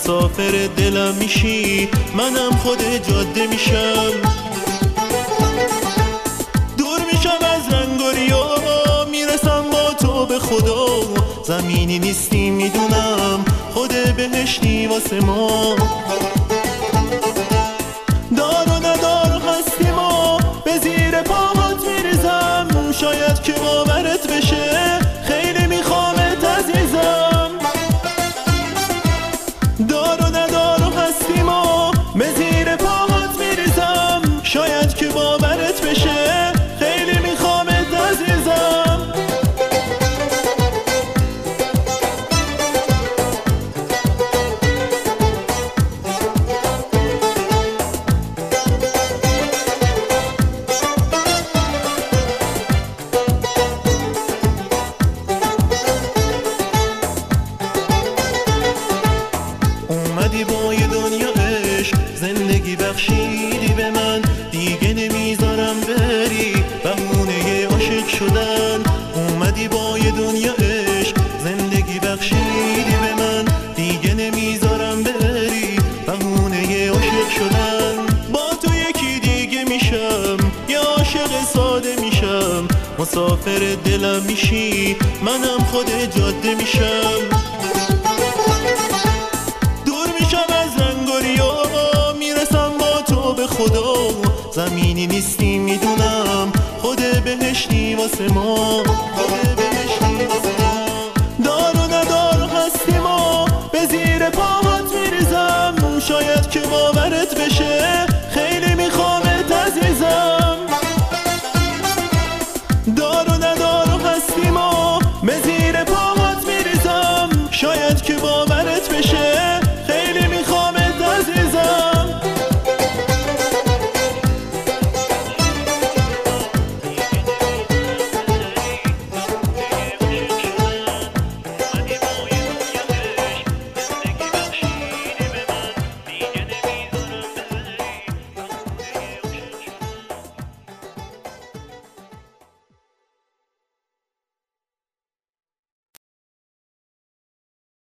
مسافر دلم میشی، منم خود جاده میشم. دور میشم از رنگ و ریا، میرسم با تو به خدا. زمینی نیستی میدونم، خود بهشتی واسه ما. دار و ندار هستی ما، به زیر پاهات میریزم. شاید که باورت بشه، خیلی میخوامت عزیزم. دار و ندار هستی ما، به زیر پاهات میریزم. شاید که باورت بشه، خیلی میخوامت عزیزم. اومدی با یه دنیا عشق، زندگی بخشیدی به من. دیگه نمیذارم بری، بهونه عاشق شدن. اومدی با یه دنیا عشق، زندگی بخشیدی به من. دیگه نمیذارم بری، بهونه عاشق شدن. با تو یکی دیگه میشم، یا عاشق ساده میشم. مسافر دلم میشی، منم خود جاده میشم. خدا زمینی نیستی میدونم، خود بهشتی واسه ما. دار و ندار هستی ما، به زیر پاهات میریزم. شاید که باورت بشه،